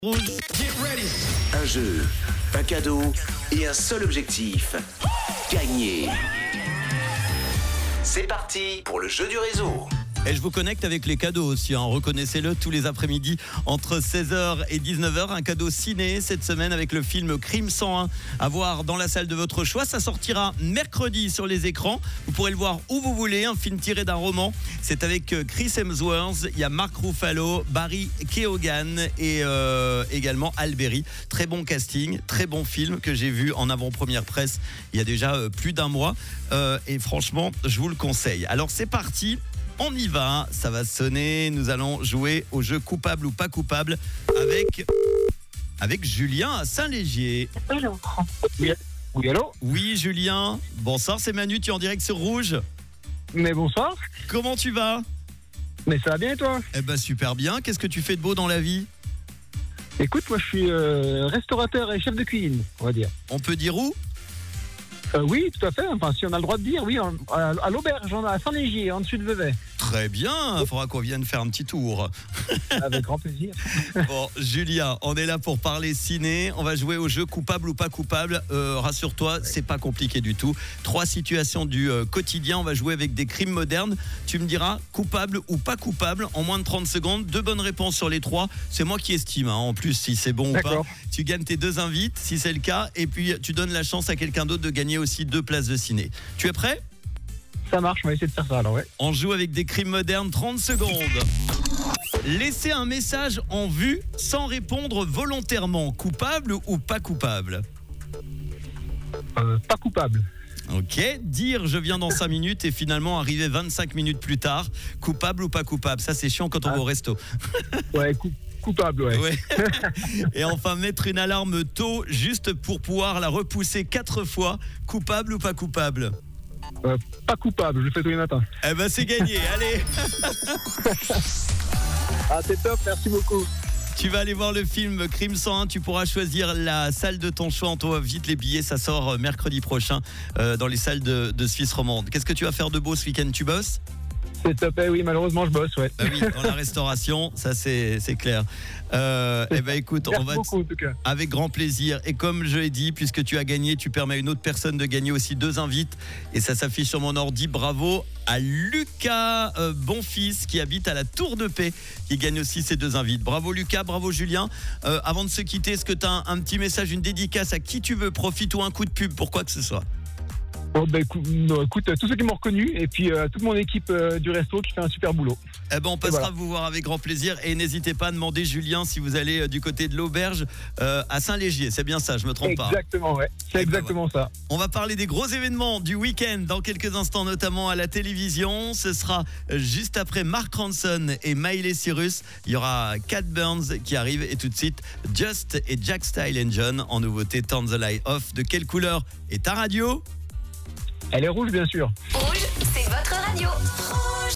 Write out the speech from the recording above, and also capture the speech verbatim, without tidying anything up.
Rouge. Un jeu, un cadeau et un seul objectif, gagner. C'est parti pour le jeu du réseau. Et je vous connecte avec les cadeaux aussi, hein. Reconnaissez-le, tous les après-midi entre seize heures et dix-neuf heures, un cadeau ciné cette semaine avec le film Crime cent un à voir dans la salle de votre choix. Ça sortira mercredi sur les écrans, vous pourrez le voir où vous voulez, un film tiré d'un roman. C'est avec Chris Hemsworth, il y a Mark Ruffalo, Barry Keoghan et euh, également Halle Berry. Très bon casting, très bon film que j'ai vu en avant-première presse il y a déjà euh, plus d'un mois euh, et franchement je vous le conseille. Alors c'est parti. On y va, ça va sonner. Nous allons jouer au jeu coupable ou pas coupable avec, avec Julien à Saint-Légier. Oui, oui, allô? Oui, Julien. Bonsoir, c'est Manu, tu es en direct sur Rouge. Mais bonsoir. Comment tu vas? Mais ça va bien et toi? Eh ben super bien. Qu'est-ce que tu fais de beau dans la vie? Écoute, moi je suis euh, restaurateur et chef de cuisine, on va dire. On peut dire où? Euh, oui, tout à fait. Enfin, si on a le droit de dire, oui, en- à, à l'auberge, on a à Saint-Légier, en dessus de Vevey. Très bien, il faudra qu'on vienne faire un petit tour. Avec grand plaisir. Bon, Julien, on est là pour parler ciné. On va jouer au jeu coupable ou pas coupable. Euh, rassure-toi, c'est pas compliqué du tout. Trois situations du euh, quotidien. On va jouer avec des crimes modernes. Tu me diras coupable ou pas coupable en moins de trente secondes. Deux bonnes réponses sur les trois. C'est moi qui estime. Hein. En plus, si c'est bon ou pas. D'accord. Tu gagnes tes deux invites, si c'est le cas. Et puis, tu donnes la chance à quelqu'un d'autre de gagner aussi deux places de ciné. Tu es prêt ? Ça marche, on va essayer de faire ça alors, ouais. On joue avec des crimes modernes, trente secondes. Laissez un message en vue sans répondre volontairement. Coupable ou pas coupable? Euh, pas coupable. Ok. Dire je viens dans cinq minutes et finalement arriver vingt-cinq minutes plus tard. Coupable ou pas coupable? Ça, c'est chiant quand on Ah. va au resto. Ouais, coup- coupable, ouais. Ouais. Et enfin, mettre une alarme tôt juste pour pouvoir la repousser quatre fois. Coupable ou pas coupable? Euh, pas coupable, je le fais tous les matins. Eh ben, c'est gagné. Allez. Ah, c'est top, merci beaucoup. Tu vas aller voir le film Crime cent un, tu pourras choisir la salle de ton choix, on t'envoie vite les billets, ça sort mercredi prochain euh, dans les salles de, de Suisse romande. Qu'est-ce que tu vas faire de beau ce week-end? Tu bosses? C'est top, eh oui, malheureusement, je bosse, ouais. Bah oui, dans la restauration, ça c'est, c'est clair. Euh, eh ben écoute, Merci on va beaucoup, en tout cas. avec grand plaisir. Et comme je l'ai dit, puisque tu as gagné, tu permets à une autre personne de gagner aussi deux invites. Et ça s'affiche sur mon ordi. Bravo à Lucas euh, Bonfils qui habite à la Tour de Paix, qui gagne aussi ces deux invites. Bravo Lucas, bravo Julien. Euh, avant de se quitter, est-ce que tu as un, un petit message, une dédicace à qui tu veux? Profite ou un coup de pub pour quoi que ce soit? Bon, bah, écoute, non, écoute, tous ceux qui m'ont reconnu et puis euh, toute mon équipe euh, du resto qui fait un super boulot. Eh ben, on passera voilà. vous voir avec grand plaisir. Et n'hésitez pas à demander Julien si vous allez euh, du côté de l'auberge euh, à Saint-Légier. C'est bien ça, je me trompe pas. Exactement, ouais. C'est Eh ben, exactement ça. On va parler des gros événements du week-end dans quelques instants, notamment à la télévision. Ce sera juste après Mark Ronson et Miley Cyrus. Il y aura Cat Burns qui arrive et tout de suite Just et Jack Style and John en nouveauté Turn the Light Off. De quelle couleur est ta radio? Elle est rouge, bien sûr. Rouge, c'est votre radio.